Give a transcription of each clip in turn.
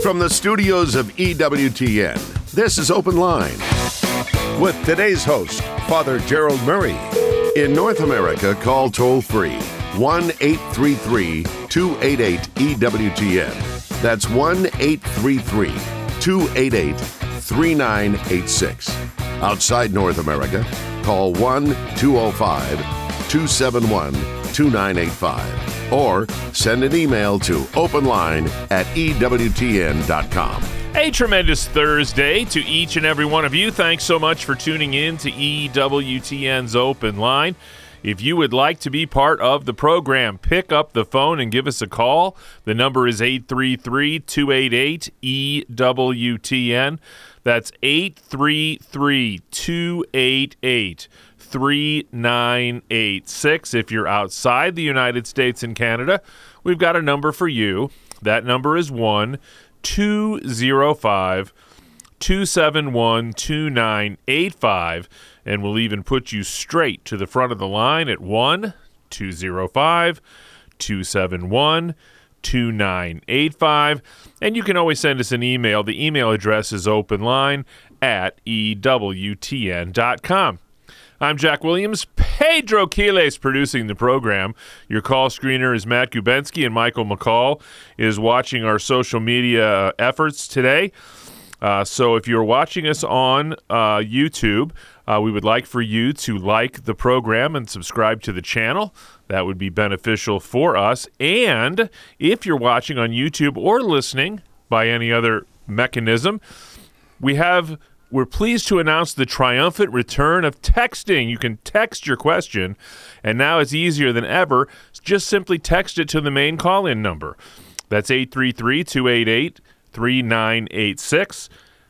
From the studios of EWTN, this is Open Line with today's host, Father Gerald Murray. In North America, call toll-free 1-833-288-EWTN. That's 1-833-288-3986. Outside North America, call 1-205-271-2985 or send an email to openline@ewtn.com. A tremendous Thursday to each and every one of you. Thanks so much for tuning in to EWTN's Open Line. If you would like to be part of the program, pick up the phone and give us a call. The number is 833-288-EWTN. That's 833-288-3986. If you're outside the United States and Canada, we've got a number for you. That number is 1-205-271-2985, and we'll even put you straight to the front of the line at 1-205-271-2985. And you can always send us an email. The email address is openline@ewtn.com. I'm Jack Williams. Pedro Quiles producing the program. Your call screener is Matt Gubensky, and Michael McCall is watching our social media efforts today. So if you're watching us on YouTube, we would like for you to like the program and subscribe to the channel. That would be beneficial for us. And if you're watching on YouTube or listening by any other mechanism, we're pleased to announce the triumphant return of texting. You can text your question, and now it's easier than ever. Just simply text it to the main call-in number. That's 833-288-3986.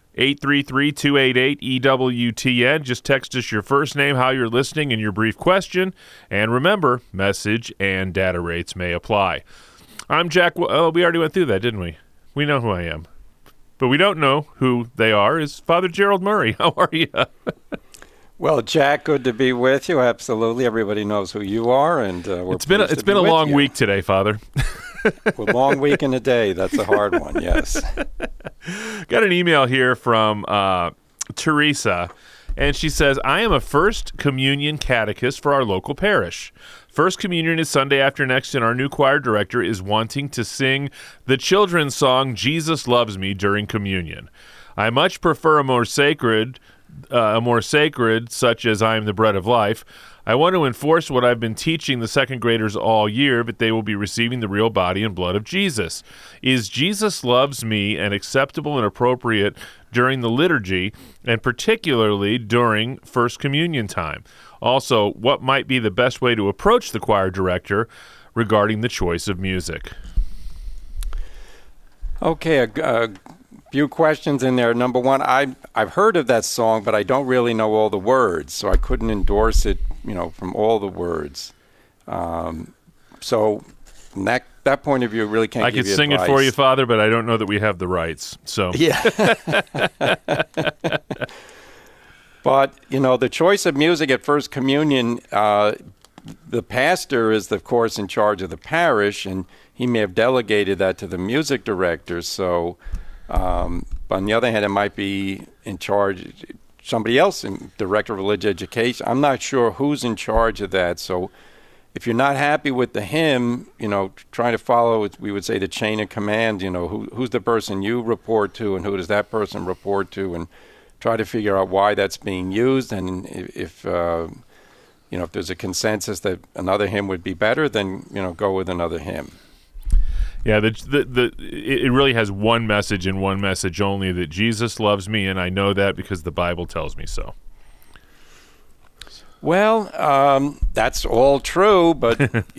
833-288-EWTN. Just text us your first name, how you're listening, and your brief question. And remember, message and data rates may apply. I'm Jack. Oh, we already went through that, didn't we? We know who I am. But we don't know who they are, is Father Gerald Murray. How are you? Well, Jack, good to be with you. Absolutely. Everybody knows who you are, and it's been a long week today, Father. Well, long week and a day. That's a hard one, yes. Got an email here from Teresa, and she says, I am a First Communion catechist for our local parish. First Communion is Sunday after next, and our new choir director is wanting to sing the children's song, Jesus Loves Me, during communion. I much prefer a more sacred, such as I am the bread of life. I want to enforce what I've been teaching the second graders all year, but they will be receiving the real body and blood of Jesus. Is Jesus Loves Me an acceptable and appropriate during the liturgy, and particularly during First Communion time? Also, what might be the best way to approach the choir director regarding the choice of music? Okay, a few questions in there. Number one, I've heard of that song, but I don't really know all the words, so I couldn't endorse it, from all the words. So from that point of view, I really can't give you advice. I could sing it for you, Father, but I don't know that we have the rights. So yeah. But, the choice of music at First Communion, the pastor is, of course, in charge of the parish, and he may have delegated that to the music director. So, but on the other hand, it might be in charge, somebody else, director of religious education. I'm not sure who's in charge of that. So if you're not happy with the hymn, trying to follow, we would say, the chain of command, who's the person you report to and who does that person report to, and try to figure out why that's being used, and if there's a consensus that another hymn would be better, then go with another hymn. Yeah, it really has one message and one message only, that Jesus loves me, and I know that because the Bible tells me so. Well, that's all true, but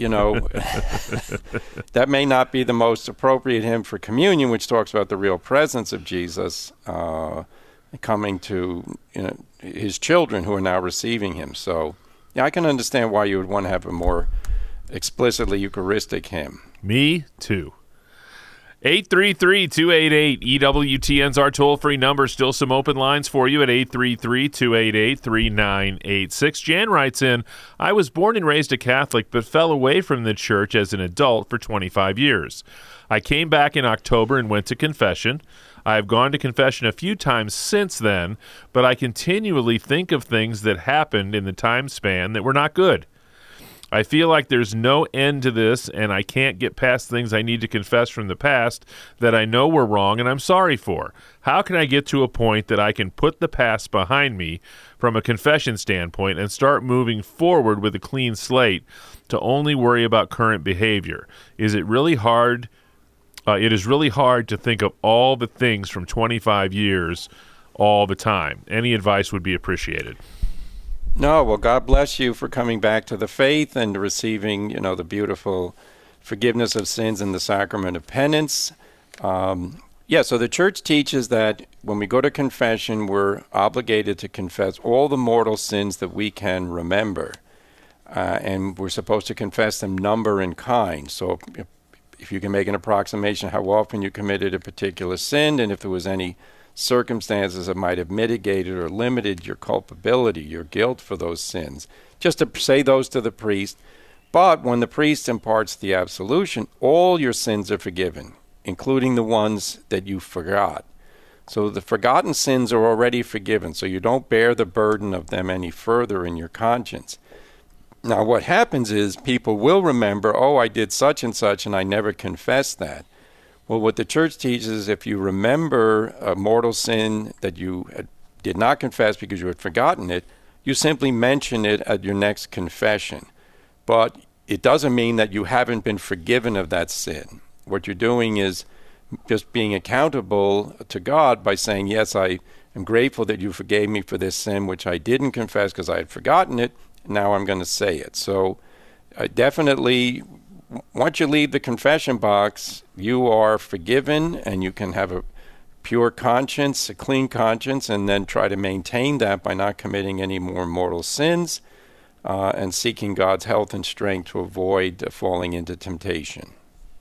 that may not be the most appropriate hymn for communion, which talks about the real presence of Jesus coming to his children who are now receiving him. So, yeah, I can understand why you would want to have a more explicitly Eucharistic hymn. Me too. 833-288-EWTN's our toll-free number. Still some open lines for you at 833-288-3986. Jan writes in, I was born and raised a Catholic, but fell away from the church as an adult for 25 years. I came back in October and went to confession. I have gone to confession a few times since then, but I continually think of things that happened in the time span that were not good. I feel like there's no end to this, and I can't get past things I need to confess from the past that I know were wrong and I'm sorry for. How can I get to a point that I can put the past behind me from a confession standpoint and start moving forward with a clean slate to only worry about current behavior? Is it really hard? It is really hard to think of all the things from 25 years all the time. Any advice would be appreciated. No, well, God bless you for coming back to the faith and receiving, the beautiful forgiveness of sins in the sacrament of penance. So the church teaches that when we go to confession, we're obligated to confess all the mortal sins that we can remember. And we're supposed to confess them number and kind. So if you can make an approximation how often you committed a particular sin, and if there was any circumstances that might have mitigated or limited your culpability, your guilt for those sins, just to say those to the priest. But when the priest imparts the absolution, all your sins are forgiven, including the ones that you forgot. So the forgotten sins are already forgiven, so you don't bear the burden of them any further in your conscience. Now what happens is people will remember, I did such and such and I never confessed that. Well, what the church teaches is if you remember a mortal sin that you did not confess because you had forgotten it, you simply mention it at your next confession. But it doesn't mean that you haven't been forgiven of that sin. What you're doing is just being accountable to God by saying, yes, I am grateful that you forgave me for this sin, which I didn't confess because I had forgotten it. Now I'm going to say it. So definitely, once you leave the confession box, you are forgiven and you can have a pure conscience, a clean conscience, and then try to maintain that by not committing any more mortal sins and seeking God's health and strength to avoid falling into temptation.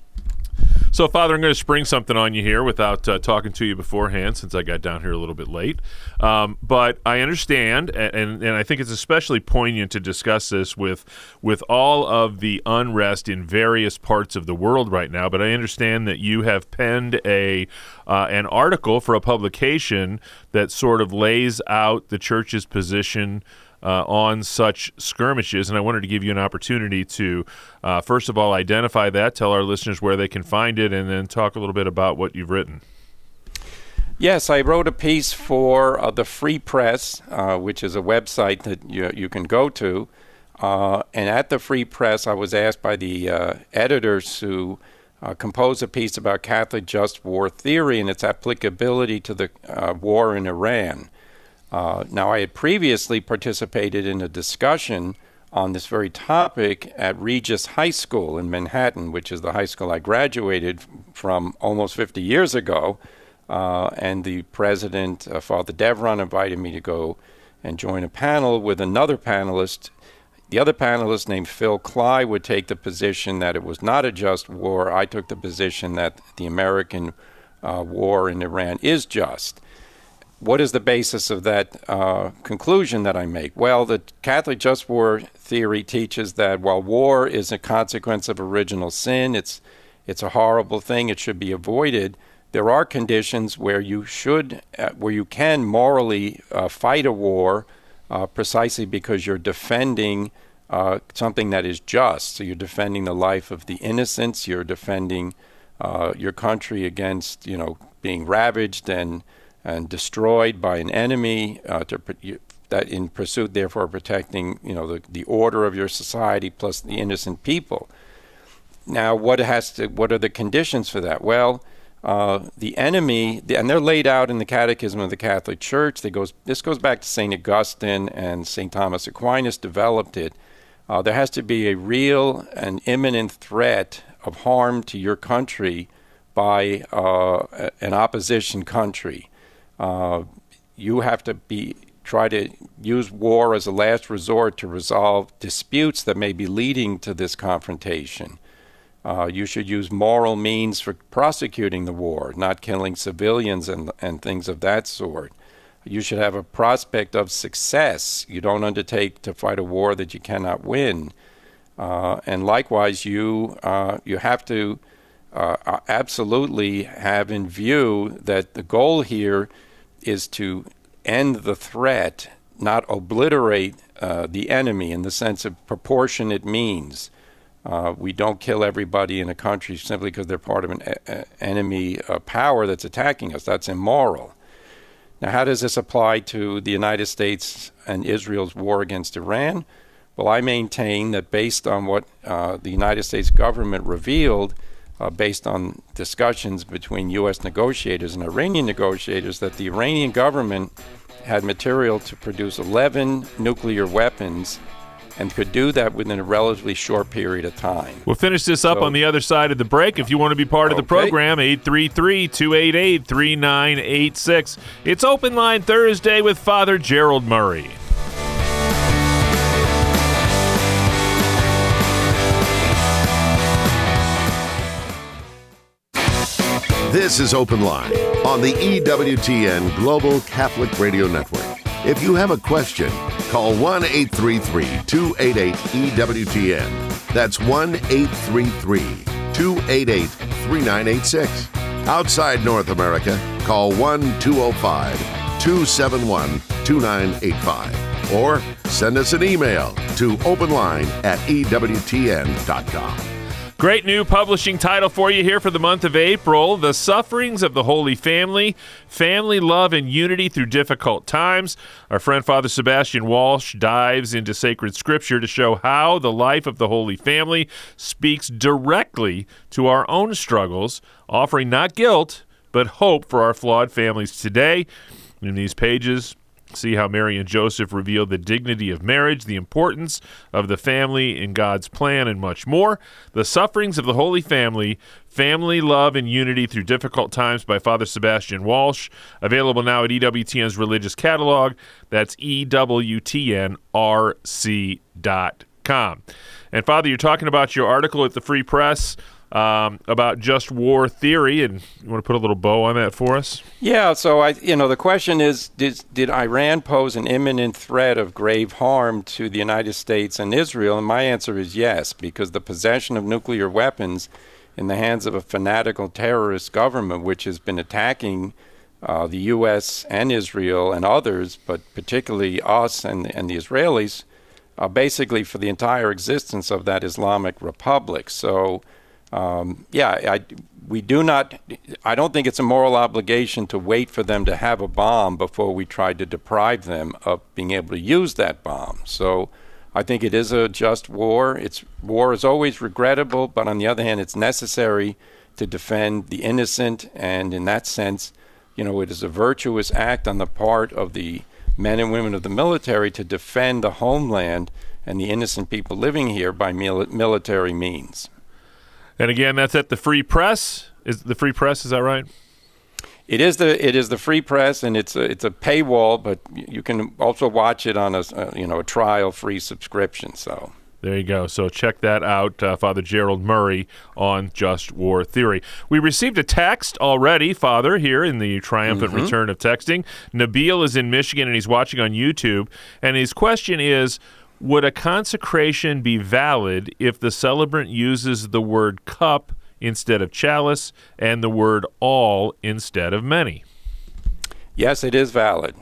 So, Father, I'm going to spring something on you here without talking to you beforehand, since I got down here a little bit late. But I understand, and I think it's especially poignant to discuss this with all of the unrest in various parts of the world right now. But I understand that you have penned an article for a publication that sort of lays out the church's position on such skirmishes, and I wanted to give you an opportunity to, first of all, identify that, tell our listeners where they can find it, and then talk a little bit about what you've written. Yes, I wrote a piece for the Free Press, which is a website that you can go to, and at the Free Press, I was asked by the editors to compose a piece about Catholic just war theory and its applicability to the war in Iran. Now, I had previously participated in a discussion on this very topic at Regis High School in Manhattan, which is the high school I graduated from almost 50 years ago. And the president, Father Devron, invited me to go and join a panel with another panelist. The other panelist, named Phil Cly, would take the position that it was not a just war. I took the position that the American war in Iran is just. What is the basis of that conclusion that I make? Well, the Catholic just war theory teaches that while war is a consequence of original sin, it's a horrible thing, it should be avoided. There are conditions where you can morally fight a war precisely because you're defending something that is just. So you're defending the life of the innocents, you're defending your country against, being ravaged and destroyed by an enemy, that in pursuit, therefore, protecting, the order of your society plus the innocent people. Now, what are the conditions for that? Well, the enemy, and they're laid out in the Catechism of the Catholic Church. This goes back to St. Augustine, and St. Thomas Aquinas developed it. There has to be a real and imminent threat of harm to your country by an opposition country. You have to try to use war as a last resort to resolve disputes that may be leading to this confrontation. You should use moral means for prosecuting the war, not killing civilians and things of that sort. You should have a prospect of success. You don't undertake to fight a war that you cannot win. And likewise, you have to absolutely have in view that the goal here is to end the threat, not obliterate the enemy in the sense of proportionate means. We don't kill everybody in a country simply because they're part of an enemy power that's attacking us. That's immoral. Now, how does this apply to the United States and Israel's war against Iran? Well, I maintain that based on what the United States government revealed, based on discussions between U.S. negotiators and Iranian negotiators, that the Iranian government had material to produce 11 nuclear weapons and could do that within a relatively short period of time. We'll finish this up on the other side of the break. If you want to be part of the program, 833-288-3986. It's Open Line Thursday with Father Gerald Murray. This is Open Line on the EWTN Global Catholic Radio Network. If you have a question, call 1-833-288-EWTN. That's 1-833-288-3986. Outside North America, call 1-205-271-2985. Or send us an email to openline@EWTN.com. Great new publishing title for you here for the month of April, The Sufferings of the Holy Family, Family Love and Unity Through Difficult Times. Our friend Father Sebastian Walsh dives into sacred scripture to show how the life of the Holy Family speaks directly to our own struggles, offering not guilt, but hope for our flawed families today. In these pages, see how Mary and Joseph reveal the dignity of marriage, the importance of the family in God's plan, and much more. The Sufferings of the Holy Family, Family Love and Unity Through Difficult Times by Father Sebastian Walsh. Available now at EWTN's religious catalog. That's EWTNRC.com. And Father, you're talking about your article at the Free Press about just war theory, and you want to put a little bow on that for us? Yeah, so the question is, did Iran pose an imminent threat of grave harm to the United States and Israel? And my answer is yes, because the possession of nuclear weapons in the hands of a fanatical terrorist government, which has been attacking the U.S. and Israel and others, but particularly us and the Israelis, basically for the entire existence of that Islamic Republic. So I don't think it's a moral obligation to wait for them to have a bomb before we try to deprive them of being able to use that bomb. So I think it is a just war. War is always regrettable, but on the other hand, it's necessary to defend the innocent. And in that sense, it is a virtuous act on the part of the men and women of the military to defend the homeland and the innocent people living here by military means. And again, that's at the Free Press. Is the Free Press? Is that right? It is the Free Press, and it's a paywall, but you can also watch it on a trial-free subscription. So there you go. So check that out, Father Gerald Murray on Just War Theory. We received a text already, Father, here in the triumphant return of texting. Nabil is in Michigan, and he's watching on YouTube, and his question is, would a consecration be valid if the celebrant uses the word cup instead of chalice and the word all instead of many? Yes, it is valid.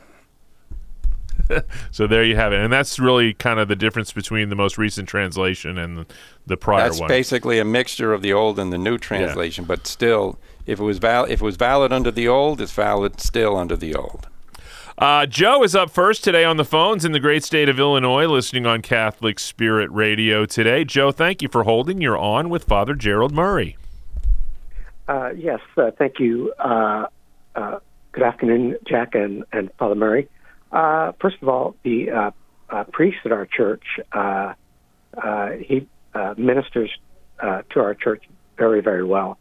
So there you have it. And that's really kind of the difference between the most recent translation and the prior one. That's basically a mixture of the old and the new translation, but still, if it was valid under the old, it's valid still under the old. Joe is up first today on the phones in the great state of Illinois, listening on Catholic Spirit Radio today. Joe, thank you for holding. You're on with Father Gerald Murray. Yes, thank you. Good afternoon, Jack and Father Murray. First of all, the priest at our church, he ministers to our church very, very well.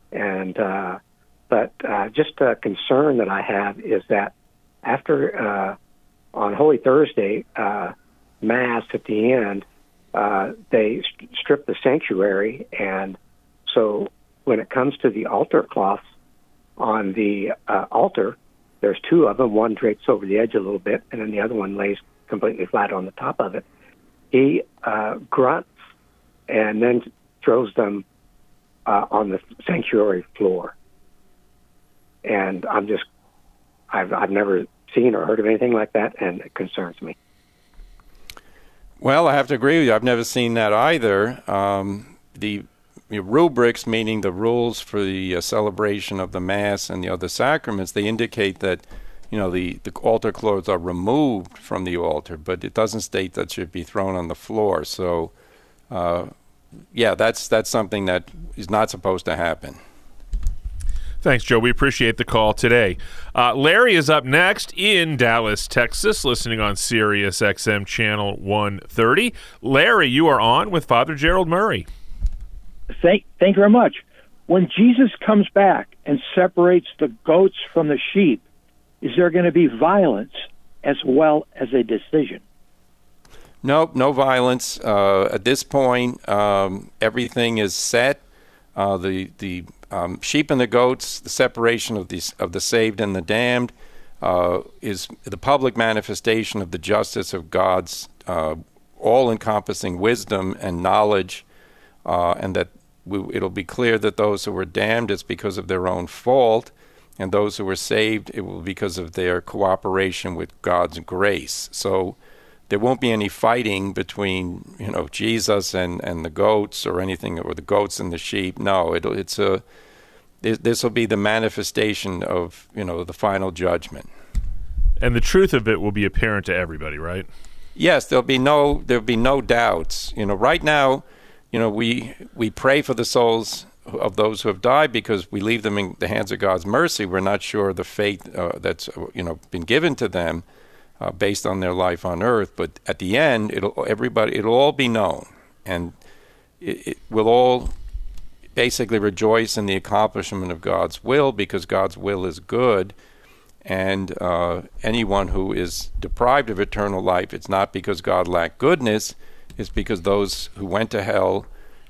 But just a concern that I have is that after on Holy Thursday, Mass at the end, they strip the sanctuary, and So when it comes to the altar cloths on the altar, there's two of them. One drapes over the edge a little bit, and then the other one lays completely flat on the top of it. He grunts and then throws them on the sanctuary floor. And I've never seen or heard of anything like that, and it concerns me. Well, I have to agree with you. I've never seen that either. The rubrics, meaning the rules for the celebration of the Mass and the other sacraments, they indicate that, the altar clothes are removed from the altar, but it doesn't state that should be thrown on the floor. So, that's something that is not supposed to happen. Thanks, Joe. We appreciate the call today. Larry is up next in Dallas, Texas, listening on Sirius XM Channel 130. Larry, you are on with Father Gerald Murray. Thank you very much. When Jesus comes back and separates the goats from the sheep, is there going to be violence as well as a decision? Nope, no violence. At this point, everything is set. The sheep and the goats, the separation of the saved and the damned, is the public manifestation of the justice of God's all-encompassing wisdom and knowledge, and that it'll be clear that those who were damned, it's because of their own fault, and those who were saved, it will be because of their cooperation with God's grace. So there won't be any fighting between, Jesus and the goats or anything, or the goats and the sheep. No, this will be the manifestation of, the final judgment. And the truth of it will be apparent to everybody, right? Yes, there'll be no doubts. Right now, we pray for the souls of those who have died because we leave them in the hands of God's mercy. We're not sure of the fate that's been given to them based on their life on earth. But at the end, it'll all be known, and it will all basically rejoice in the accomplishment of God's will, because God's will is good. And anyone who is deprived of eternal life, it's not because God lacked goodness, it's because those who went to hell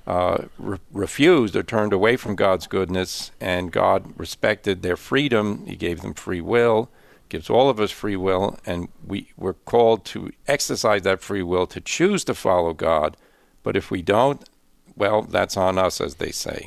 refused or turned away from God's goodness, and God respected their freedom. He gave them free will, gives all of us free will, and we're called to exercise that free will to choose to follow God. But if we don't, well, that's on us, as they say.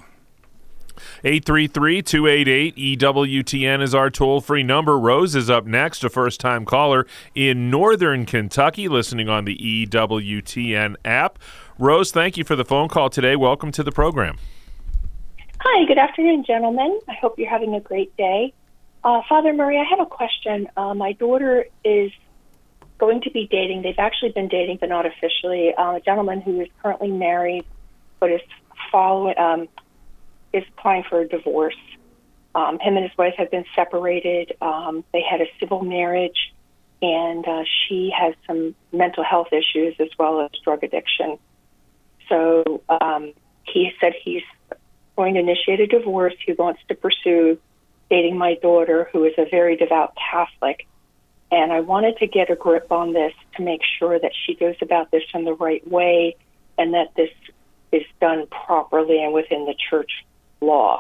833-288-EWTN is our toll-free number. Rose is up next, a first-time caller in northern Kentucky, listening on the EWTN app. Rose, thank you for the phone call today. Welcome to the program. Hi, good afternoon, gentlemen. I hope you're having a great day. Father Murray, I have a question. My daughter is going to be dating. They've actually been dating, but not officially. A gentleman who is currently married, but is applying for a divorce. Him and his wife have been separated. They had a civil marriage, and she has some mental health issues as well as drug addiction. So he said he's going to initiate a divorce. He wants to pursue dating my daughter, who is a very devout Catholic. And I wanted to get a grip on this to make sure that she goes about this in the right way and that this is done properly and within the church law.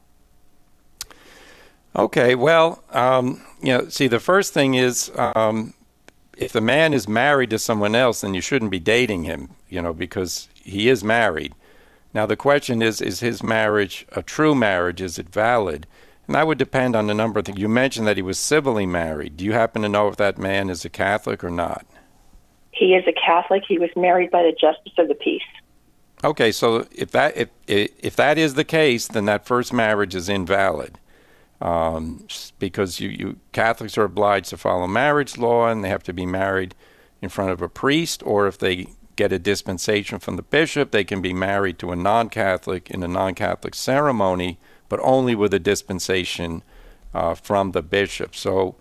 Okay, well, see, the first thing is, if the man is married to someone else, then you shouldn't be dating him, because he is married. Now, the question is his marriage a true marriage? Is it valid? And that would depend on a number of things. You mentioned that he was civilly married. Do you happen to know if that man is a Catholic or not? He is a Catholic. He was married by the Justice of the Peace. Okay, so if that is the case, then that first marriage is invalid, because you Catholics are obliged to follow marriage law, and they have to be married in front of a priest, or if they get a dispensation from the bishop, they can be married to a non-Catholic in a non-Catholic ceremony, but only with a dispensation from the bishop. So,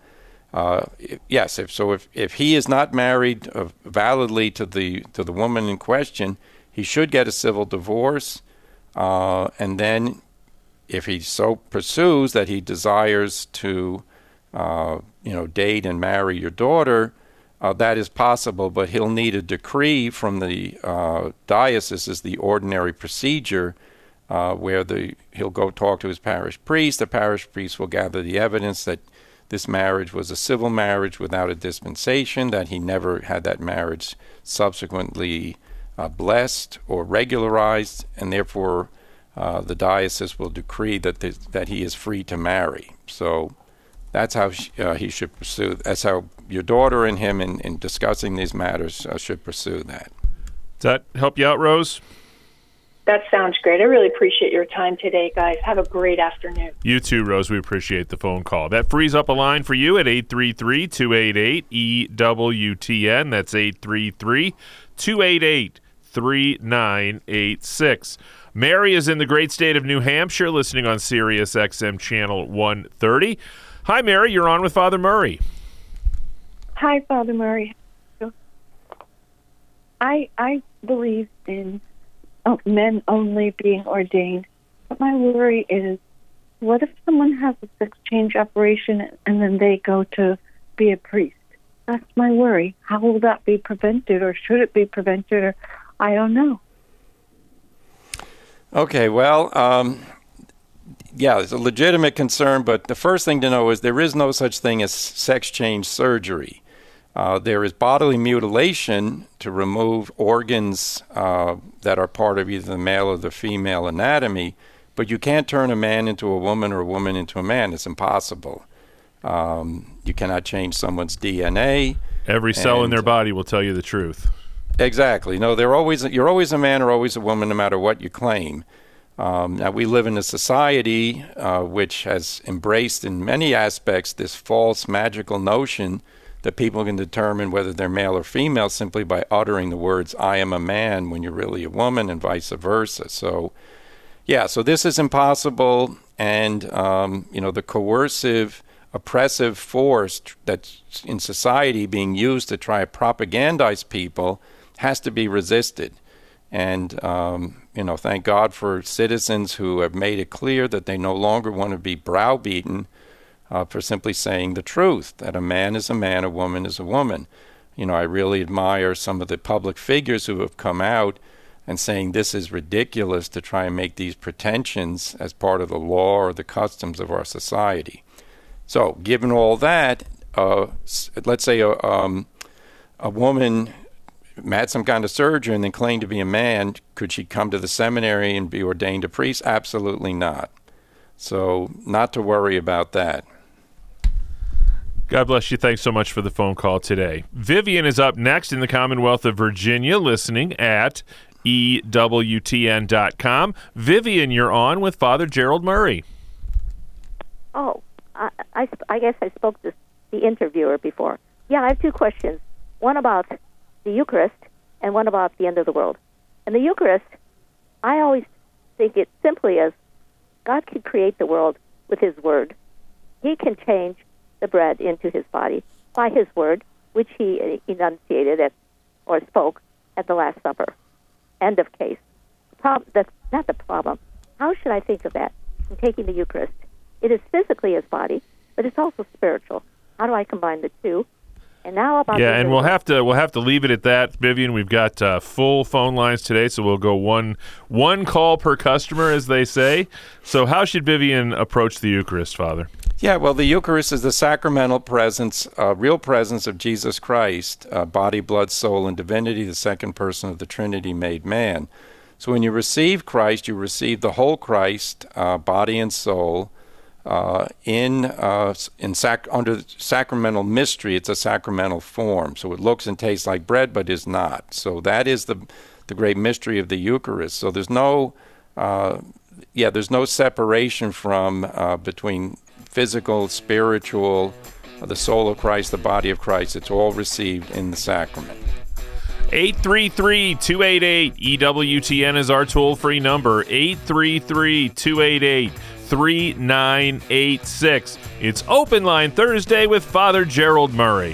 if he is not married validly to the woman in question, he should get a civil divorce, and then if he so pursues that he desires to, date and marry your daughter, that is possible, but he'll need a decree from the diocese as the ordinary procedure where he'll go talk to his parish priest. The parish priest will gather the evidence that this marriage was a civil marriage without a dispensation, that he never had that marriage subsequently blessed or regularized, and therefore the diocese will decree that he is free to marry. So that's how he should pursue. That's how your daughter and him, in discussing these matters, should pursue that. Does that help you out, Rose? That sounds great. I really appreciate your time today, guys. Have a great afternoon. You too, Rose. We appreciate the phone call. That frees up a line for you at 833-288-EWTN. That's 833-288-3986. Mary is in the great state of New Hampshire, listening on Sirius XM Channel 130. Hi, Mary. You're on with Father Murray. Hi, Father Murray. I believe in men only being ordained. But my worry is, what if someone has a sex change operation and then they go to be a priest? That's my worry. How will that be prevented, or should it be prevented, or I don't know. Okay, well, it's a legitimate concern, but the first thing to know is there is no such thing as sex change surgery. There is bodily mutilation to remove organs that are part of either the male or the female anatomy, but you can't turn a man into a woman or a woman into a man. It's impossible. You cannot change someone's DNA. Every cell in their body will tell you the truth. Exactly. No, you're always a man or always a woman, no matter what you claim. Now, we live in a society which has embraced in many aspects this false magical notion that people can determine whether they're male or female simply by uttering the words, I am a man, when you're really a woman, and vice versa. So this is impossible, and, the coercive, oppressive force that's in society being used to try to propagandize people has to be resisted. And, thank God for citizens who have made it clear that they no longer want to be browbeaten for simply saying the truth, that a man is a man, a woman is a woman. I really admire some of the public figures who have come out and saying this is ridiculous to try and make these pretensions as part of the law or the customs of our society. So, given all that, let's say a woman had some kind of surgery and then claimed to be a man, could she come to the seminary and be ordained a priest? Absolutely not. So, not to worry about that. God bless you. Thanks so much for the phone call today. Vivian is up next in the Commonwealth of Virginia, listening at EWTN.com. Vivian, you're on with Father Gerald Murray. Oh, I guess I spoke to the interviewer before. Yeah, I have two questions. One about the Eucharist and one about the end of the world. And the Eucharist, I always think it simply as God can create the world with his word. He can change the bread into his body by his word, which he enunciated or spoke at the Last Supper. End of case. That's not the problem. How should I think of that in taking the Eucharist? It is physically his body, but it's also spiritual. How do I combine the two? And now about and we'll have to leave it at that, Vivian. We've got full phone lines today, so we'll go one call per customer, as they say. So how should Vivian approach the Eucharist, Father? Yeah, well, the Eucharist is the sacramental presence, real presence of Jesus Christ, body, blood, soul, and divinity, the second person of the Trinity made man. So when you receive Christ, you receive the whole Christ, body and soul, under sacramental mystery. It's a sacramental form. So it looks and tastes like bread, but is not. So that is the great mystery of the Eucharist. So there's no separation between physical, spiritual, the soul of Christ, the body of Christ. It's all received in the sacrament. 833-288-EWTN is our toll-free number, 833-288-3986. It's Open Line Thursday with Father Gerald Murray.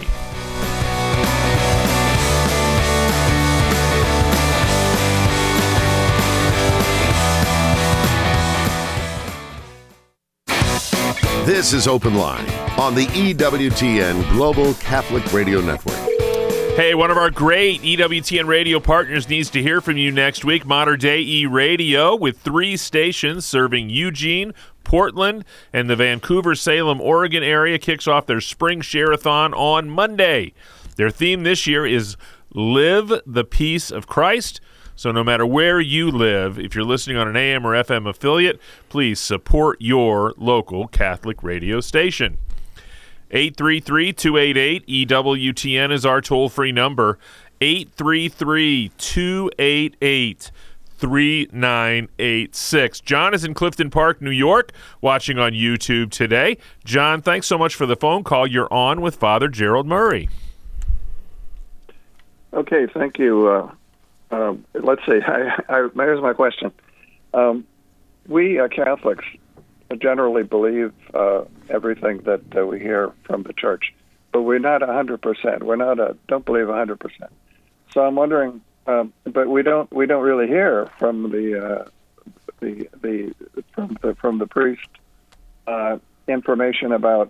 This is Open Line on the EWTN Global Catholic Radio Network. Hey, one of our great EWTN radio partners needs to hear from you next week. Modern Day E Radio, with 3 stations serving Eugene, Portland, and the Vancouver-Salem, Oregon area, kicks off their spring share-a-thon on Monday. Their theme this year is Live the Peace of Christ. So no matter where you live, if you're listening on an AM or FM affiliate, please support your local Catholic radio station. 833-288-EWTN is our toll-free number. 833-288-3986. John is in Clifton Park, New York, watching on YouTube today. John, thanks so much for the phone call. You're on with Father Gerald Murray. Okay, thank you. Let's see. Here's my question. We Catholics generally believe everything that we hear from the Church, but we're not 100%. Don't believe 100%. So I'm wondering, but we don't really hear from the priest information about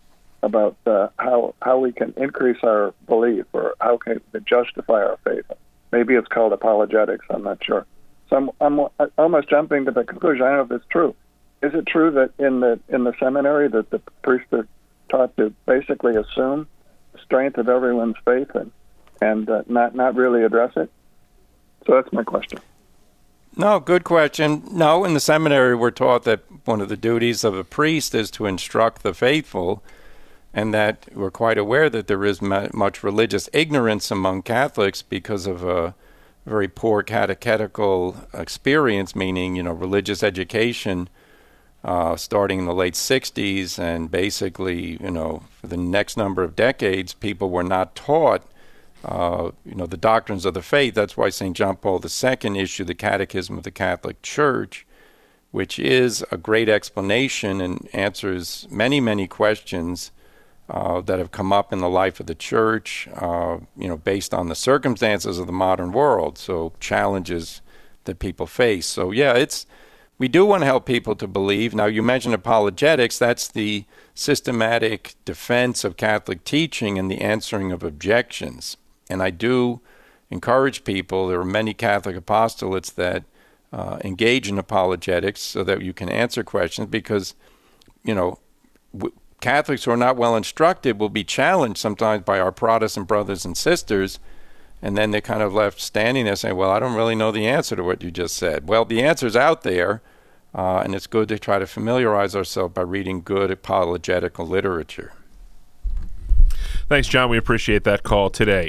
how we can increase our belief, or how can we justify our faith. Maybe it's called apologetics. I'm not sure. So I'm almost jumping to the conclusion. I don't know if it's true. Is it true that in the seminary that the priests are taught to basically assume the strength of everyone's faith and not really address it? So that's my question. No, good question. No, in the seminary we're taught that one of the duties of a priest is to instruct the faithful, and that we're quite aware that there is much religious ignorance among Catholics because of a very poor catechetical experience, meaning, religious education starting in the late 60s, and basically, for the next number of decades, people were not taught, the doctrines of the faith. That's why St. John Paul II issued the Catechism of the Catholic Church, which is a great explanation and answers many, many questions that have come up in the life of the Church, based on the circumstances of the modern world, so challenges that people face. So, we do want to help people to believe. Now, you mentioned apologetics. That's the systematic defense of Catholic teaching and the answering of objections. And I do encourage people, there are many Catholic apostolates that engage in apologetics so that you can answer questions, because, Catholics who are not well instructed will be challenged sometimes by our Protestant brothers and sisters, and then they're kind of left standing there saying, well, I don't really know the answer to what you just said. Well, the answer's out there, and it's good to try to familiarize ourselves by reading good apologetical literature. Thanks, John. We appreciate that call today.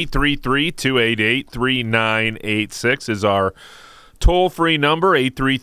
833-288-3986 is our toll-free number,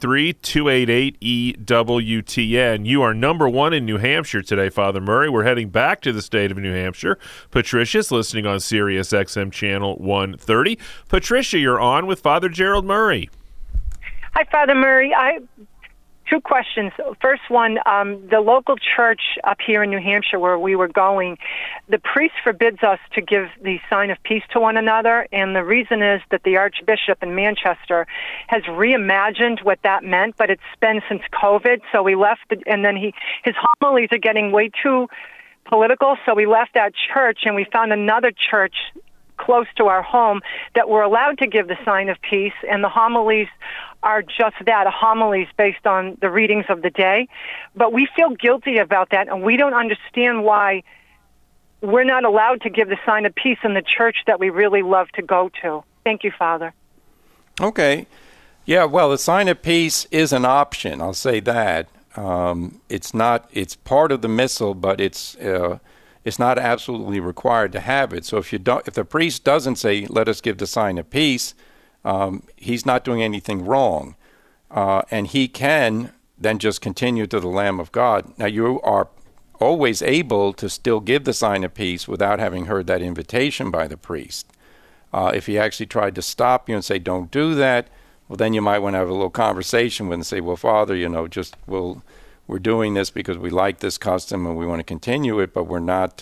833-288-EWTN. You are number 1 in New Hampshire today, Father Murray. We're heading back to the state of New Hampshire. Patricia's listening on Sirius XM Channel 130. Patricia, you're on with Father Gerald Murray. Hi, Father Murray. Two questions. First one, the local church up here in New Hampshire where we were going, the priest forbids us to give the sign of peace to one another, and the reason is that the Archbishop in Manchester has reimagined what that meant, but it's been since COVID, so we left, and then his homilies are getting way too political, so we left that church, and we found another church close to our home that we're allowed to give the sign of peace, and the homilies are just that, a homilies based on the readings of the day. But we feel guilty about that, and we don't understand why we're not allowed to give the sign of peace in the church that we really love to go to. Thank you, Father. Okay. Yeah, well, the sign of peace is an option, I'll say that. It's part of the missal, but it's not absolutely required to have it. So if the priest doesn't say, let us give the sign of peace, he's not doing anything wrong. And he can then just continue to the Lamb of God. Now, you are always able to still give the sign of peace without having heard that invitation by the priest. If he actually tried to stop you and say, don't do that, well, then you might want to have a little conversation with him and say, well, Father, we're doing this because we like this custom and we want to continue it, but we're not,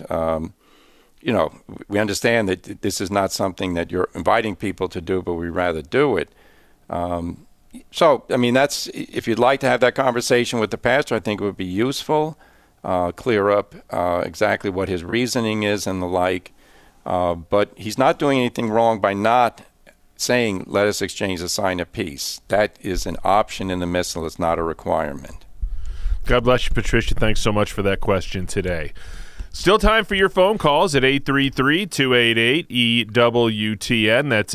we understand that this is not something that you're inviting people to do, but we'd rather do it. That's, if you'd like to have that conversation with the pastor, I think it would be useful, clear up exactly what his reasoning is and the like. But he's not doing anything wrong by not saying, let us exchange the sign of peace. That is an option in the missal. It's not a requirement. God bless you, Patricia. Thanks so much for that question today. Still time for your phone calls at 833-288-EWTN. That's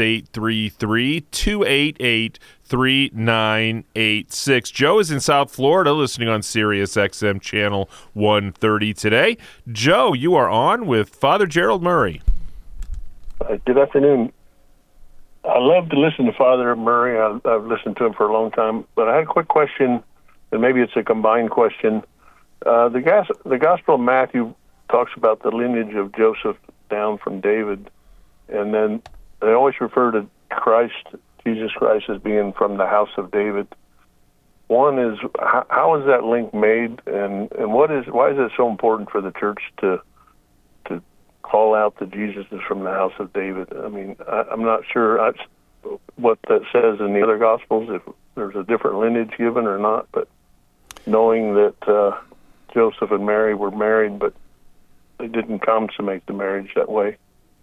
833-288-3986. Joe is in South Florida listening on Sirius XM Channel 130 today. Joe, you are on with Father Gerald Murray. Good afternoon. I love to listen to Father Murray. I've listened to him for a long time. But I had a quick question, and maybe it's a combined question. The Gospel of Matthew talks about the lineage of Joseph down from David, and then they always refer to Jesus Christ, as being from the house of David. One is, how is that link made, and why is it so important for the church to call out that Jesus is from the house of David? I mean, I'm not sure what that says in the other Gospels, if there's a different lineage given or not, but knowing that Joseph and Mary were married, but they didn't consummate the marriage that way.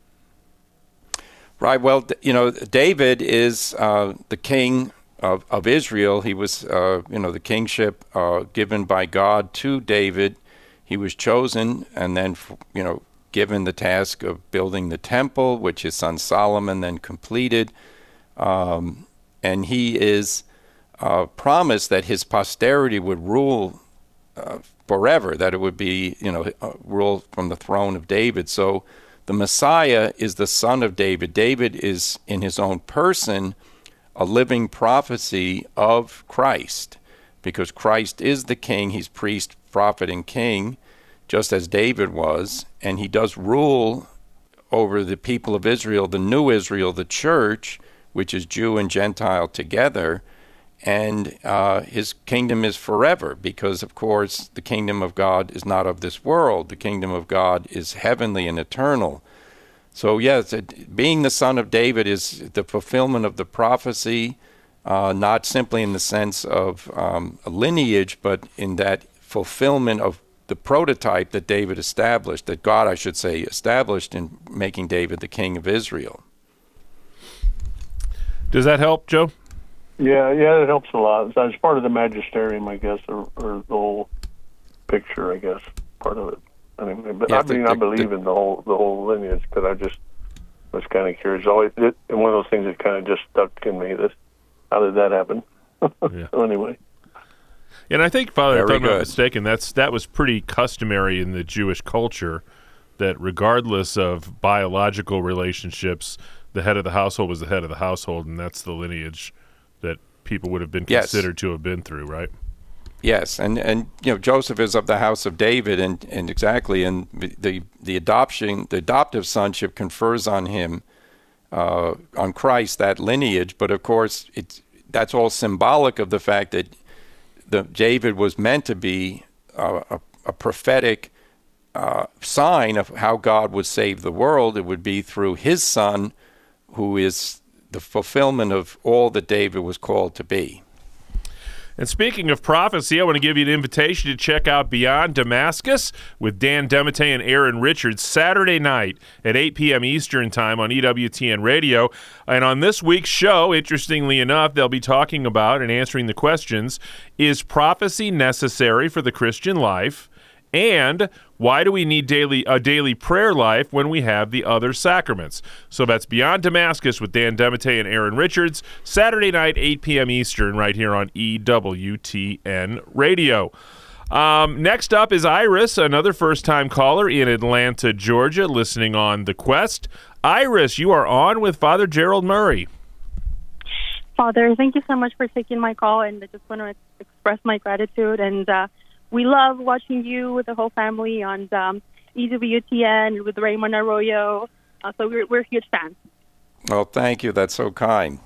Right. Well, David is the king of Israel. He was, the kingship given by God to David. He was chosen and then, given the task of building the temple, which his son Solomon then completed. And he is promised that his posterity would rule forever, that it would be, rule from the throne of David. So the Messiah is the son of David. David is, in his own person, a living prophecy of Christ, because Christ is the king. He's priest, prophet, and king, just as David was, and he does rule over the people of Israel, the new Israel, the church, which is Jew and Gentile together, and his kingdom is forever, because, of course, the kingdom of God is not of this world. The kingdom of God is heavenly and eternal. So, yes, being the son of David is the fulfillment of the prophecy, not simply in the sense of a lineage, but in that fulfillment of the prototype that David established, that God, I should say, established in making David the king of Israel. Does that help, Joe? Yeah, it helps a lot. It's part of the magisterium, I guess, or the whole picture, I guess, part of it. But I believe in the whole lineage, but I just was kind of curious. And one of those things that kind of just stuck in me. How did that happen? Yeah. So anyway. And I think, Father, if I'm not mistaken, that was pretty customary in the Jewish culture, that regardless of biological relationships, the head of the household was the head of the household, and that's the lineage that people would have been considered to have been through, right? Yes, and Joseph is of the house of David, and exactly, and the adoptive sonship confers on him, on Christ, that lineage. But of course, that's all symbolic of the fact that David was meant to be a prophetic sign of how God would save the world. It would be through his son, who is the fulfillment of all that David was called to be. And speaking of prophecy, I want to give you an invitation to check out Beyond Damascus with Dan DeMatte and Aaron Richards Saturday night at 8 p.m. Eastern Time on EWTN Radio. And on this week's show, interestingly enough, they'll be talking about and answering the questions, is prophecy necessary for the Christian life? And why do we need a daily prayer life when we have the other sacraments? So that's Beyond Damascus with Dan DeMatte and Aaron Richards, Saturday night, 8 p.m. Eastern, right here on EWTN Radio. Next up is Iris, another first-time caller in Atlanta, Georgia, listening on The Quest. Iris, you are on with Father Gerald Murray. Father, thank you so much for taking my call, and I just want to express my gratitude. And we love watching you with the whole family on EWTN with Raymond Arroyo. So we're huge fans. Well, thank you. That's so kind.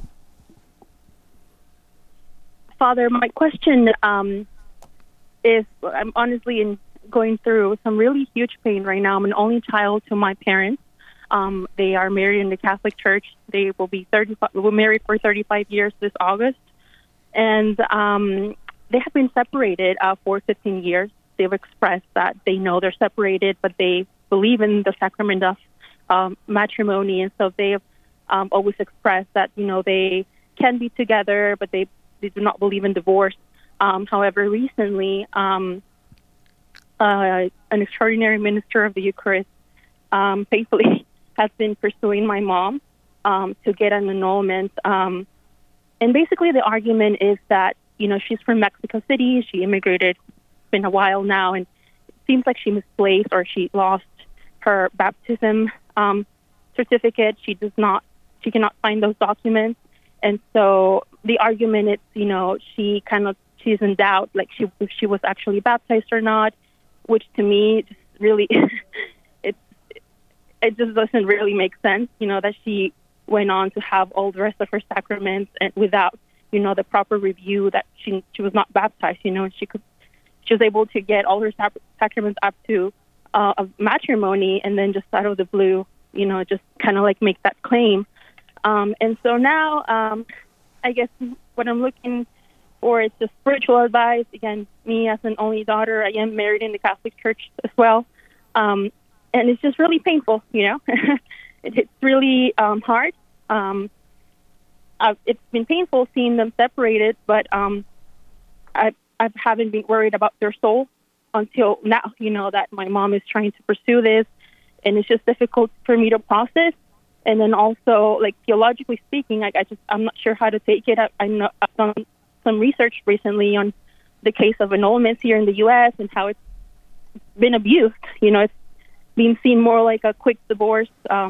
Father, my question is, I'm honestly going through some really huge pain right now. I'm an only child to my parents. They are married in the Catholic Church. They will be married for 35 years this August. And they have been separated for 15 years. They've expressed that they know they're separated, but they believe in the sacrament of matrimony, and so they've always expressed that they can be together, but they do not believe in divorce. However, recently, an extraordinary minister of the Eucharist faithfully has been pursuing my mom to get an annulment. And basically the argument is that, she's from Mexico City. She immigrated. It's been a while now, and it seems like she misplaced or she lost her baptism certificate. She cannot find those documents. And so the argument is, she's in doubt, like if she was actually baptized or not, which to me just really, it just doesn't really make sense, that she went on to have all the rest of her sacraments and without, the proper review, that she was not baptized, and she was able to get all her sacraments up to a matrimony, and then just out of the blue, just kind of like make that claim. And so now, I guess what I'm looking for is just spiritual advice. Again, me as an only daughter, I am married in the Catholic Church as well. And it's just really painful, It's really hard. It's been painful seeing them separated, but I haven't been worried about their soul until now, that my mom is trying to pursue this, and it's just difficult for me to process. And then also, like, theologically speaking, I'm not sure how to take it. I know I've done some research recently on the case of annulments here in the U.S. and how it's been abused. It's being seen more like a quick divorce. And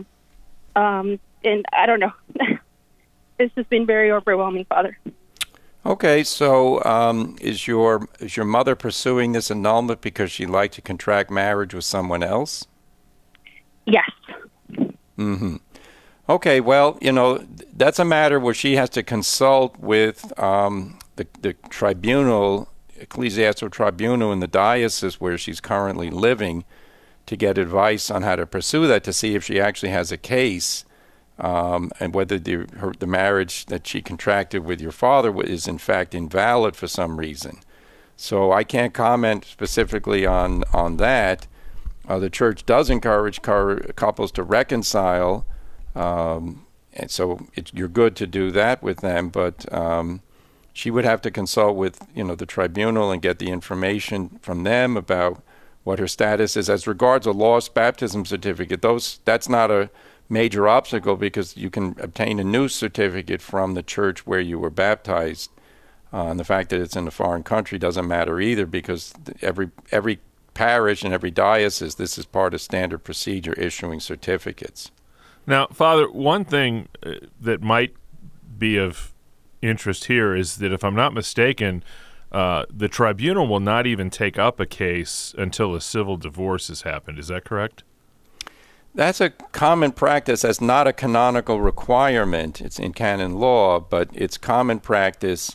I don't know. It's just been very overwhelming, Father. Okay, so is your mother pursuing this annulment because she'd like to contract marriage with someone else? Yes. Mm-hmm. Okay, well, that's a matter where she has to consult with the tribunal, ecclesiastical tribunal in the diocese where she's currently living, to get advice on how to pursue that, to see if she actually has a case, and whether the marriage that she contracted with your father is in fact invalid for some reason. So I can't comment specifically on that. The church does encourage couples to reconcile, and so you're good to do that with them, but she would have to consult with the tribunal and get the information from them about what her status is. As regards a lost baptism certificate, that's not a major obstacle, because you can obtain a new certificate from the church where you were baptized, and the fact that it's in a foreign country doesn't matter either, because every parish and every diocese, this is part of standard procedure, issuing certificates. Now, Father, one thing that might be of interest here is that, if I'm not mistaken, the tribunal will not even take up a case until a civil divorce has happened. Is that correct? That's a common practice. That's not a canonical requirement. It's in canon law, but it's common practice.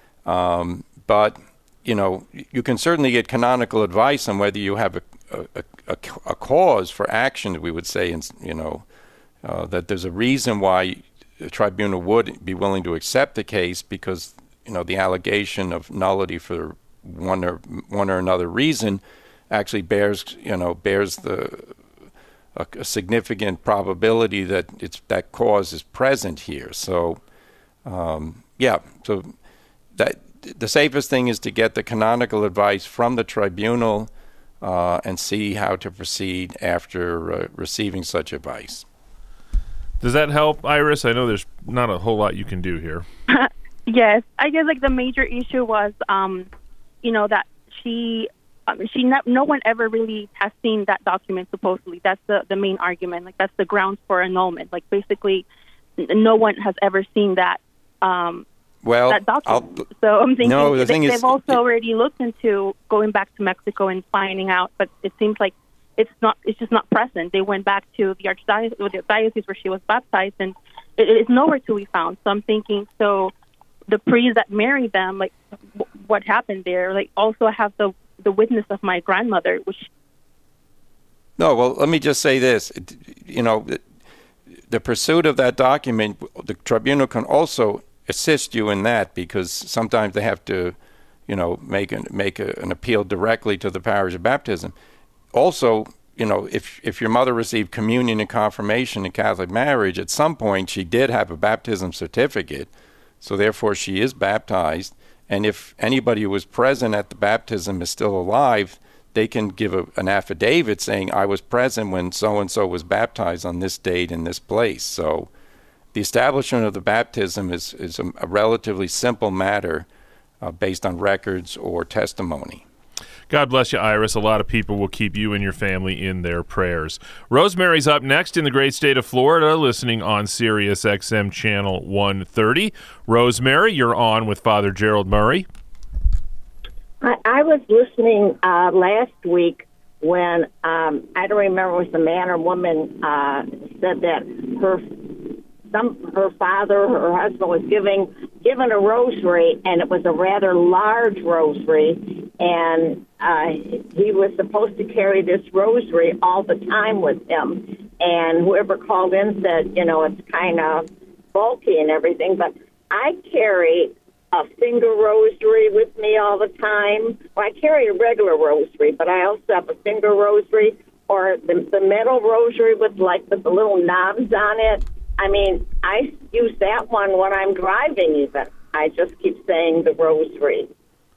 But you can certainly get canonical advice on whether you have a cause for action, we would say, that there's a reason why the tribunal would be willing to accept the case, because the allegation of nullity for one or another reason actually bears a significant probability that that cause is present here. So so that the safest thing is to get the canonical advice from the tribunal and see how to proceed after receiving such advice. Does that help, Iris? I know there's not a whole lot you can do here. Yes, I guess the major issue was, that no one ever really has seen that document. Supposedly, that's the main argument. Like, that's the grounds for annulment. Like, basically, no one has ever seen that. That document. So I'm thinking they've also already looked into going back to Mexico and finding out, but it seems like it's just not present. They went back to the diocese where she was baptized, and it is nowhere to be found. So I'm thinking, so the priest that married them, like, what happened there? Like, also I have the witness of my grandmother, which... No, well, let me just say this. The pursuit of that document, the tribunal can also assist you in that, because sometimes they have to, make an appeal directly to the parish of baptism. Also, if your mother received communion and confirmation in Catholic marriage, at some point she did have a baptism certificate, so therefore she is baptized. And if anybody who was present at the baptism is still alive, they can give an affidavit saying, I was present when so-and-so was baptized on this date in this place. So the establishment of the baptism is a relatively simple matter based on records or testimony. God bless you, Iris. A lot of people will keep you and your family in their prayers. Rosemary's up next in the great state of Florida, listening on Sirius XM Channel 130. Rosemary, you're on with Father Gerald Murray. I was listening last week when, I don't remember if it was a man or woman, said that her father, her husband was given a rosary, and it was a rather large rosary, and he was supposed to carry this rosary all the time with him. And whoever called in said, it's kind of bulky and everything, but I carry a finger rosary with me all the time. Well, I carry a regular rosary, but I also have a finger rosary or the metal rosary with the little knobs on it. I mean, I use that one when I'm driving even. I just keep saying the rosary.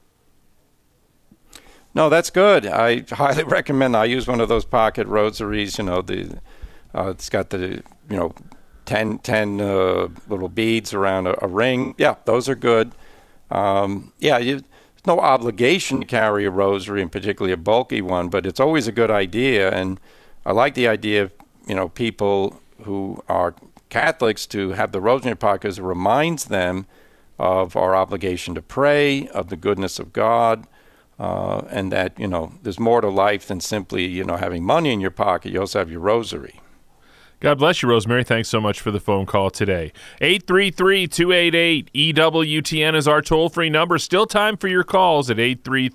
No, that's good. I highly recommend. I use one of those pocket rosaries. It's got the 10 little beads around a ring. Yeah, those are good. There's no obligation to carry a rosary, and particularly a bulky one, but it's always a good idea. And I like the idea of people who are Catholics to have the rosary in pocket, because it reminds them of our obligation to pray, of the goodness of God. And that, there's more to life than simply, having money in your pocket. You also have your rosary. God bless you, Rosemary. Thanks so much for the phone call today. 833-288-EWTN is our toll-free number. Still time for your calls at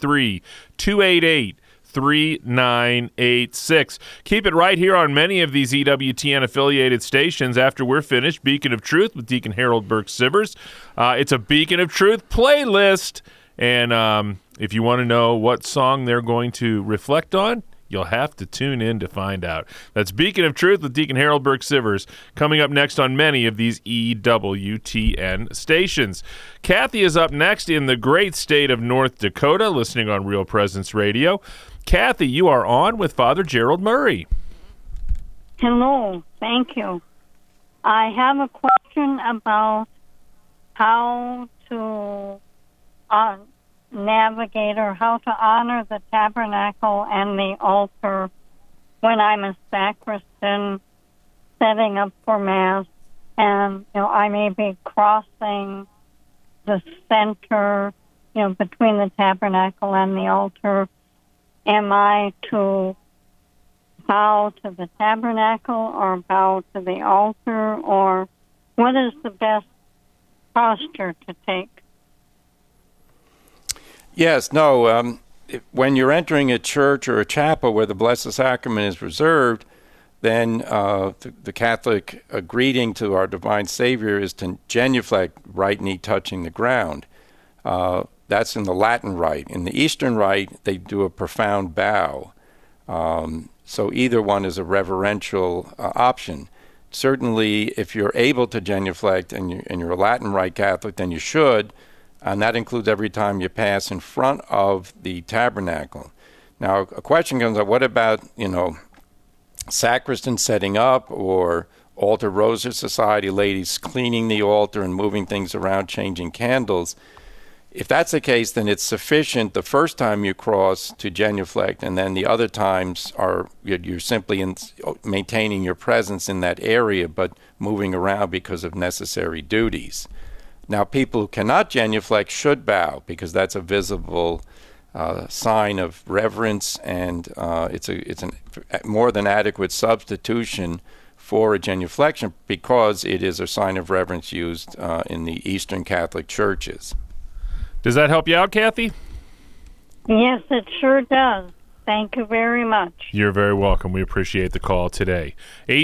833-288-3986. Keep it right here on many of these EWTN-affiliated stations. After we're finished, Beacon of Truth with Deacon Harold Burke-Sivers. It's a Beacon of Truth playlist. And if you want to know what song they're going to reflect on, you'll have to tune in to find out. That's Beacon of Truth with Deacon Harold Burke-Sivers coming up next on many of these EWTN stations. Kathy is up next in the great state of North Dakota, listening on Real Presence Radio. Kathy, you are on with Father Gerald Murray. Hello, thank you. I have a question about how to navigate or how to honor the tabernacle and the altar when I'm a sacristan setting up for Mass, and I may be crossing the center between the tabernacle and the altar. Am I to bow to the tabernacle or bow to the altar, or what is the best posture to take? Yes, no. When you're entering a church or a chapel where the Blessed Sacrament is reserved, then the Catholic greeting to our Divine Savior is to genuflect, right knee touching the ground. That's in the Latin rite. In the Eastern rite, they do a profound bow. So either one is a reverential option. Certainly, if you're able to genuflect and you're a Latin rite Catholic, then you should. And that includes every time you pass in front of the tabernacle. Now, a question comes up, what about, sacristan setting up or altar rosary society ladies cleaning the altar and moving things around, changing candles? If that's the case, then it's sufficient the first time you cross to genuflect, and then the other times you're simply maintaining your presence in that area but moving around because of necessary duties. Now, people who cannot genuflect should bow, because that's a visible sign of reverence, and it's a more than adequate substitution for a genuflection, because it is a sign of reverence used in the Eastern Catholic churches. Does that help you out, Kathy? Yes, it sure does. Thank you very much. You're very welcome. We appreciate the call today.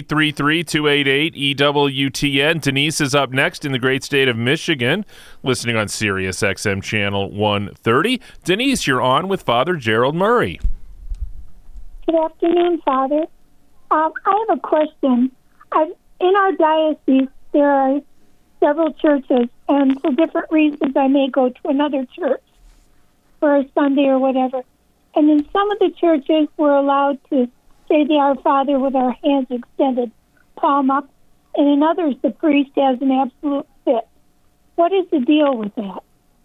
833-288-EWTN. Denise is up next in the great state of Michigan, listening on Sirius XM Channel 130. Denise, you're on with Father Gerald Murray. Good afternoon, Father. I have a question. In our diocese, there are several churches, and for different reasons, I may go to another church for a Sunday or whatever. And in some of the churches, we're allowed to say the Our Father with our hands extended, palm up, and in others, the priest has an absolute fit. What is the deal with that?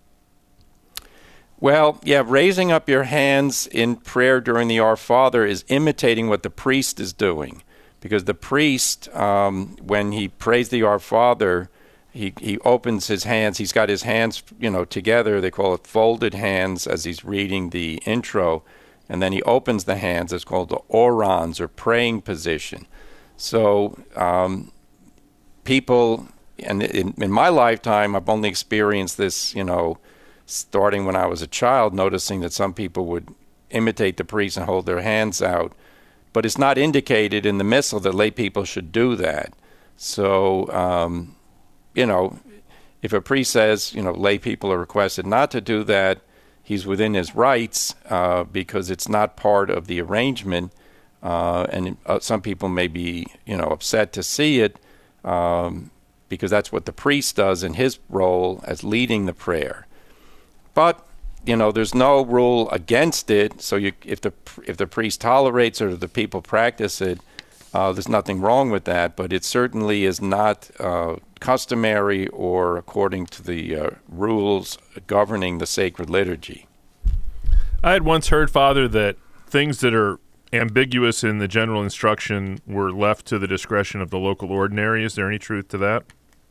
Well, yeah, raising up your hands in prayer during the Our Father is imitating what the priest is doing. Because the priest, when he prays the Our Father, he opens his hands. He's got his hands, together. They call it folded hands as he's reading the intro. And then he opens the hands. It's called the orans, or praying position. So people, and in my lifetime, I've only experienced this, starting when I was a child, noticing that some people would imitate the priest and hold their hands out. But it's not indicated in the missal that lay people should do that. So, if a priest says, lay people are requested not to do that, he's within his rights because it's not part of the arrangement. And some people may be, upset to see it because that's what the priest does in his role as leading the prayer. But there's no rule against it. So if the priest tolerates it or the people practice it, there's nothing wrong with that. But it certainly is not customary or according to the rules governing the sacred liturgy. I had once heard, Father, that things that are ambiguous in the general instruction were left to the discretion of the local ordinary. Is there any truth to that?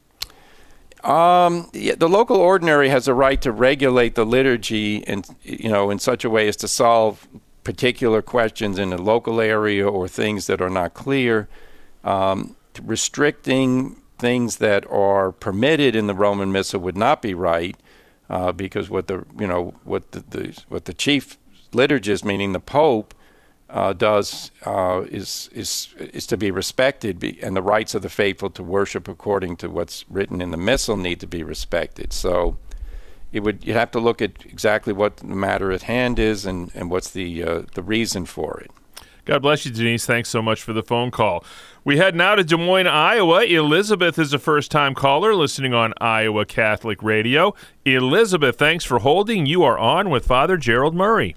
Yeah, the local ordinary has a right to regulate the liturgy in such a way as to solve particular questions in the local area or things that are not clear. Restricting things that are permitted in the Roman Missal would not be right, because what the chief liturgist, meaning the Pope, does is to be respected, and the rights of the faithful to worship according to what's written in the Missal need to be respected. So you'd have to look at exactly what the matter at hand is and what's the reason for it. God bless you, Denise. Thanks so much for the phone call. We head now to Des Moines, Iowa. Elizabeth is a first-time caller listening on Iowa Catholic Radio. Elizabeth, thanks for holding. You are on with Father Gerald Murray.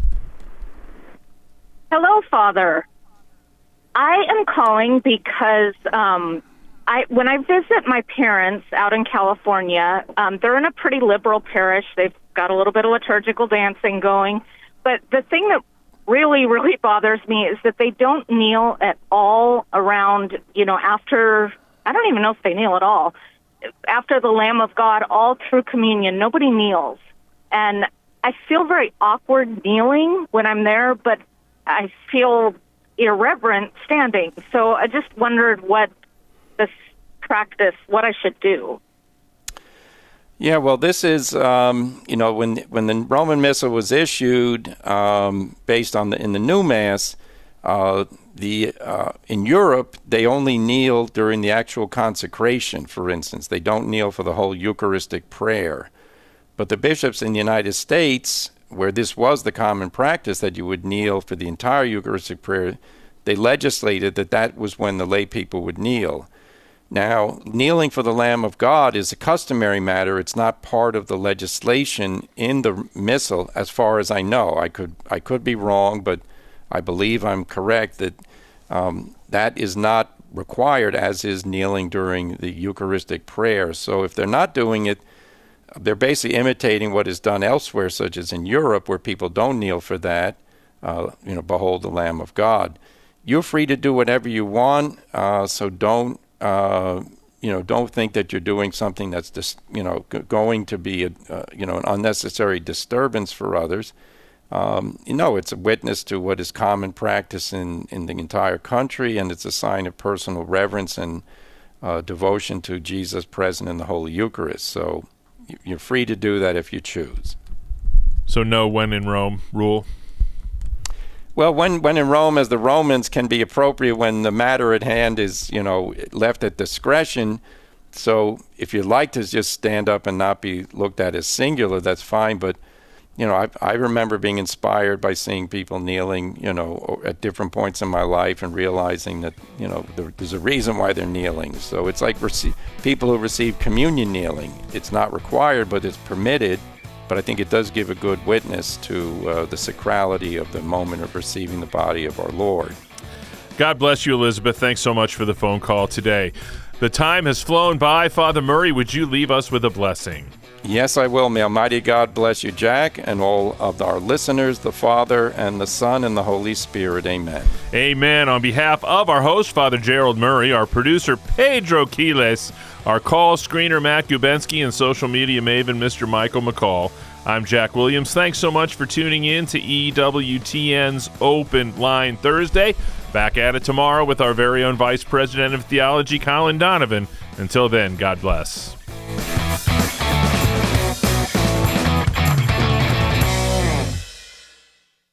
Hello, Father. I am calling because when I visit my parents out in California, they're in a pretty liberal parish. They've got a little bit of liturgical dancing going. But the thing that really, really bothers me is that they don't kneel at all around, after, I don't even know if they kneel at all, after the Lamb of God, all through communion. Nobody kneels. And I feel very awkward kneeling when I'm there, but I feel irreverent standing. So I just wondered what I should do. Yeah, well, this is, when the Roman Missal was issued, based on in the New Mass, in Europe, they only kneel during the actual consecration, for instance. They don't kneel for the whole Eucharistic prayer. But the bishops in the United States, where this was the common practice that you would kneel for the entire Eucharistic prayer, they legislated that was when the lay people would kneel. Now, kneeling for the Lamb of God is a customary matter. It's not part of the legislation in the Missal, as far as I know. I could be wrong, but I believe I'm correct that that is not required, as is kneeling during the Eucharistic prayer. So if they're not doing it, they're basically imitating what is done elsewhere, such as in Europe, where people don't kneel for that. Behold the Lamb of God. You're free to do whatever you want, so don't think that you're doing something that's just, going to be an unnecessary disturbance for others. It's a witness to what is common practice in the entire country, and it's a sign of personal reverence and devotion to Jesus present in the Holy Eucharist. So you're free to do that if you choose. So no when in Rome rule? Well, when in Rome, as the Romans, can be appropriate when the matter at hand is, left at discretion. So if you'd like to just stand up and not be looked at as singular, that's fine. But I remember being inspired by seeing people kneeling, at different points in my life and realizing that, there's a reason why they're kneeling. So it's like people who receive communion kneeling. It's not required, but it's permitted. But I think it does give a good witness to the sacrality of the moment of receiving the body of our Lord. God bless you, Elizabeth. Thanks so much for the phone call today. The time has flown by. Father Murray, would you leave us with a blessing? Yes, I will. May Almighty God bless you, Jack, and all of our listeners, the Father, and the Son, and the Holy Spirit. Amen. Amen. On behalf of our host, Father Gerald Murray, our producer, Pedro Quiles, our call screener, Matt Gubensky, and social media maven, Mr. Michael McCall, I'm Jack Williams. Thanks so much for tuning in to EWTN's Open Line Thursday. Back at it tomorrow with our very own Vice President of Theology, Colin Donovan. Until then, God bless.